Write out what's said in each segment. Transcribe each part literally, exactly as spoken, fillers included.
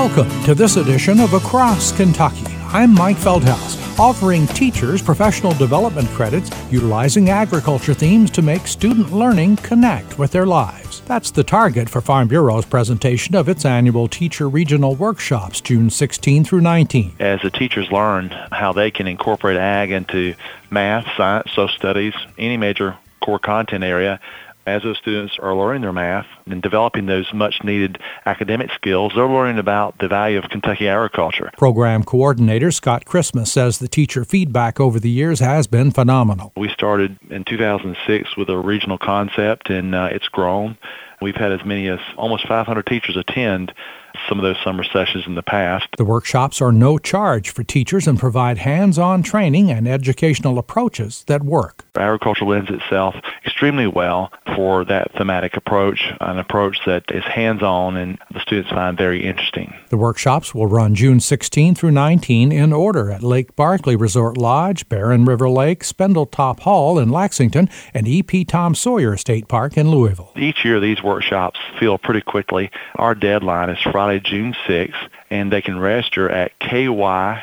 Welcome to this edition of Across Kentucky. I'm Mike Feldhaus, offering teachers professional development credits utilizing agriculture themes to make student learning connect with their lives. That's the target for Farm Bureau's presentation of its annual Teacher Regional Workshops, June sixteenth through nineteenth. As the teachers learn how they can incorporate ag into math, science, social studies, any major core content area, as those students are learning their math and developing those much-needed academic skills, they're learning about the value of Kentucky agriculture. Program coordinator Scott Christmas says the teacher feedback over the years has been phenomenal. We started in two thousand six with a regional concept, and uh, it's grown. We've had as many as almost five hundred teachers attend some of those summer sessions in the past. The workshops are no charge for teachers and provide hands-on training and educational approaches that work. Agriculture lends itself extremely well for that thematic approach, an approach that is hands-on and the students find very interesting. The workshops will run June sixteenth through nineteenth in order at Lake Barkley Resort Lodge, Barren River Lake, Spindletop Hall in Lexington, and E P Tom Sawyer State Park in Louisville. Each year these workshops fill pretty quickly. Our deadline is Friday, June sixth, and they can register at kyfb.com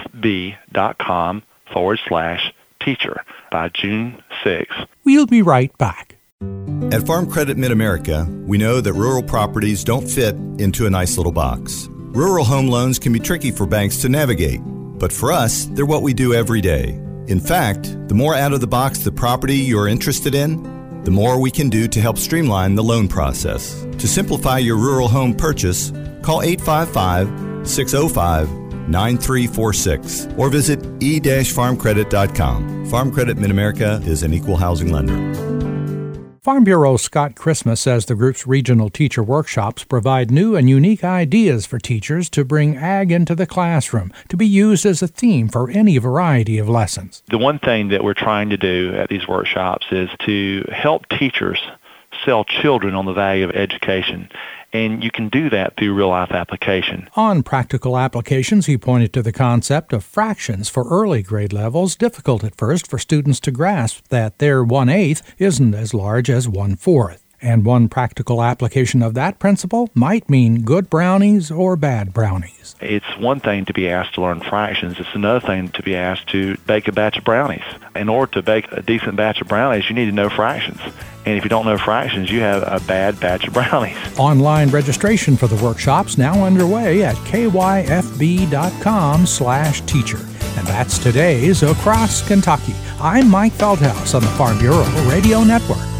forward slash teacher by June sixth. We'll be right back. At Farm Credit Mid-America, we know that rural properties don't fit into a nice little box. Rural home loans can be tricky for banks to navigate, but for us, they're what we do every day. In fact, the more out of the box the property you're interested in, the more we can do to help streamline the loan process. To simplify your rural home purchase, call eight five five, six oh five, nine three four six or visit e dash farm credit dot com. Farm Credit Mid-America is an equal housing lender. Farm Bureau Scott Christmas says the group's regional teacher workshops provide new and unique ideas for teachers to bring ag into the classroom, to be used as a theme for any variety of lessons. The one thing that we're trying to do at these workshops is to help teachers sell children on the value of education. And you can do that through real-life application. On practical applications, he pointed to the concept of fractions for early grade levels, difficult at first for students to grasp that their one-eighth isn't as large as one-fourth. And one practical application of that principle might mean good brownies or bad brownies. It's one thing to be asked to learn fractions. It's another thing to be asked to bake a batch of brownies. In order to bake a decent batch of brownies, you need to know fractions. And if you don't know fractions, you have a bad batch of brownies. Online registration for the workshops now underway at kyfb.com slash teacher. And that's today's Across Kentucky. I'm Mike Feldhaus on the Farm Bureau Radio Network.